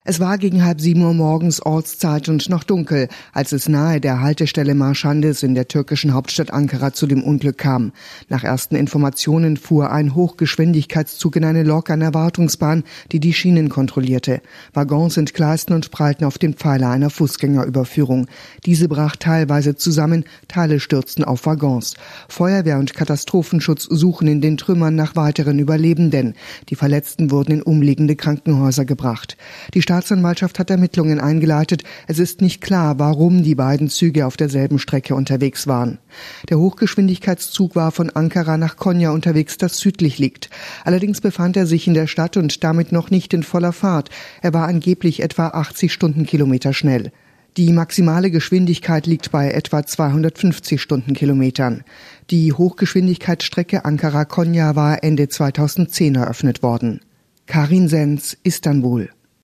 Es war gegen 6:30 morgens Ortszeit und noch dunkel, als es nahe der Haltestelle Marşandiz in der türkischen Hauptstadt Ankara zu dem Unglück kam. Nach ersten Informationen fuhr ein Hochgeschwindigkeitszug in eine Lok einer Wartungsbahn, die die Schienen kontrollierte. Waggons entgleisten und prallten auf den Pfeiler einer Fußgängerüberführung. Diese brach teilweise zusammen, Teile stürzten auf Waggons. Feuerwehr und Katastrophenschutz suchen in den Trümmern nach weiteren Überlebenden. Die Verletzten wurden in umliegende Krankenhäuser gebracht. Die Staatsanwaltschaft hat Ermittlungen eingeleitet. Es ist nicht klar, warum die beiden Züge auf derselben Strecke unterwegs waren. Der Hochgeschwindigkeitszug war von Ankara nach Konya unterwegs, das südlich liegt. Allerdings befand er sich in der Stadt und damit noch nicht in voller Fahrt. Er war angeblich etwa 80 Stundenkilometer schnell. Die maximale Geschwindigkeit liegt bei etwa 250 Stundenkilometern. Die Hochgeschwindigkeitsstrecke Ankara-Konya war Ende 2010 eröffnet worden. Karin Senz, Istanbul.